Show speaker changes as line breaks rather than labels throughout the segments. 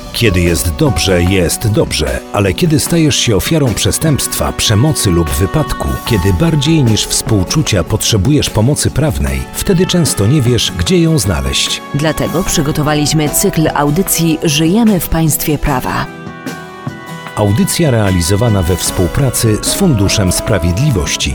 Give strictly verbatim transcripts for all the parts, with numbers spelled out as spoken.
Kiedy jest dobrze, jest dobrze, ale kiedy stajesz się ofiarą przestępstwa, przemocy lub wypadku, kiedy bardziej niż współczucia potrzebujesz pomocy prawnej, wtedy często nie wiesz, gdzie ją znaleźć.
Dlatego przygotowaliśmy cykl audycji Żyjemy w państwie prawa.
Audycja realizowana we współpracy z Funduszem Sprawiedliwości.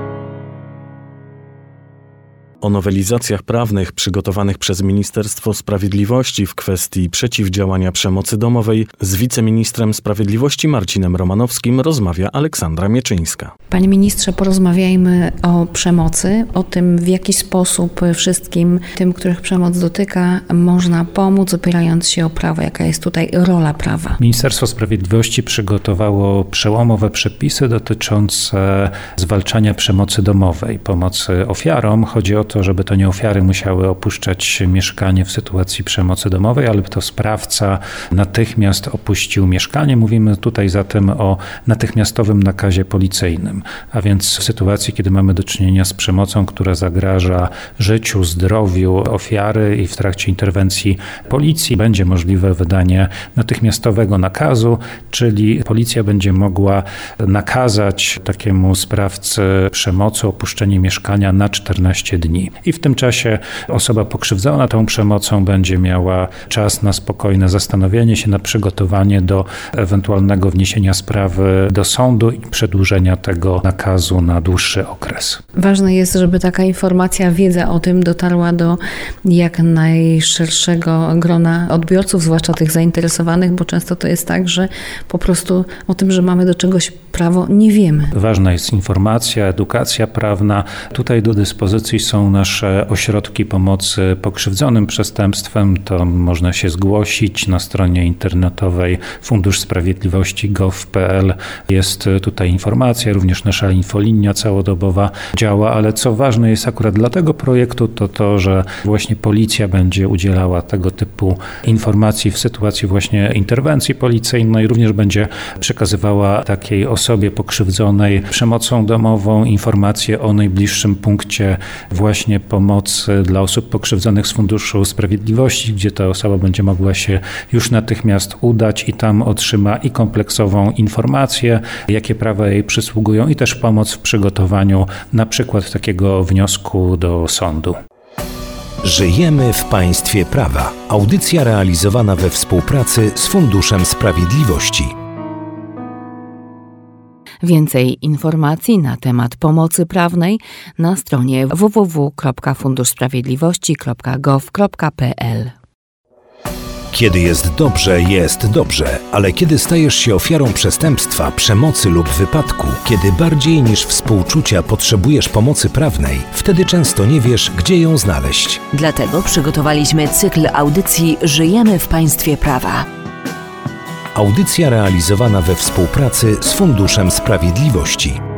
O nowelizacjach prawnych przygotowanych przez Ministerstwo Sprawiedliwości w kwestii przeciwdziałania przemocy domowej z wiceministrem sprawiedliwości Marcinem Romanowskim rozmawia Aleksandra Mieczyńska.
Panie ministrze, porozmawiajmy o przemocy, o tym, w jaki sposób wszystkim tym, których przemoc dotyka, można pomóc, opierając się o prawo. Jaka jest tutaj rola prawa?
Ministerstwo Sprawiedliwości przygotowało przełomowe przepisy dotyczące zwalczania przemocy domowej, pomocy ofiarom. Chodzi o to, żeby to nie ofiary musiały opuszczać mieszkanie w sytuacji przemocy domowej, ale to sprawca natychmiast opuścił mieszkanie. Mówimy tutaj zatem o natychmiastowym nakazie policyjnym, a więc w sytuacji, kiedy mamy do czynienia z przemocą, która zagraża życiu, zdrowiu ofiary i w trakcie interwencji policji będzie możliwe wydanie natychmiastowego nakazu, czyli policja będzie mogła nakazać takiemu sprawcy przemocy opuszczenie mieszkania na czternaście dni. I w tym czasie osoba pokrzywdzona tą przemocą będzie miała czas na spokojne zastanowienie się, na przygotowanie do ewentualnego wniesienia sprawy do sądu i przedłużenia tego nakazu na dłuższy okres.
Ważne jest, żeby taka informacja, wiedza o tym dotarła do jak najszerszego grona odbiorców, zwłaszcza tych zainteresowanych, bo często to jest tak, że po prostu o tym, że mamy do czegoś prawo, nie wiemy.
Ważna jest informacja, edukacja prawna. Tutaj do dyspozycji są nasze ośrodki pomocy pokrzywdzonym przestępstwem. To można się zgłosić na stronie internetowej fundusz sprawiedliwości kropka gov kropka p l. Jest tutaj informacja, również nasza infolinia całodobowa działa, ale co ważne jest akurat dla tego projektu, to to, że właśnie policja będzie udzielała tego typu informacji w sytuacji właśnie interwencji policyjnej. Również będzie przekazywała takiej osobie pokrzywdzonej przemocą domową informacje o najbliższym punkcie właśnie pomocy dla osób pokrzywdzonych z Funduszu Sprawiedliwości, gdzie ta osoba będzie mogła się już natychmiast udać i tam otrzyma i kompleksową informację, jakie prawa jej przysługują i też pomoc w przygotowaniu na przykład takiego wniosku do sądu.
Żyjemy w państwie prawa. Audycja realizowana we współpracy z Funduszem Sprawiedliwości.
Więcej informacji na temat pomocy prawnej na stronie w w w kropka fundusz sprawiedliwości kropka gov kropka p l.
Kiedy jest dobrze, jest dobrze, ale kiedy stajesz się ofiarą przestępstwa, przemocy lub wypadku, kiedy bardziej niż współczucia potrzebujesz pomocy prawnej, wtedy często nie wiesz, gdzie ją znaleźć.
Dlatego przygotowaliśmy cykl audycji Żyjemy w państwie prawa.
Audycja realizowana we współpracy z Funduszem Sprawiedliwości.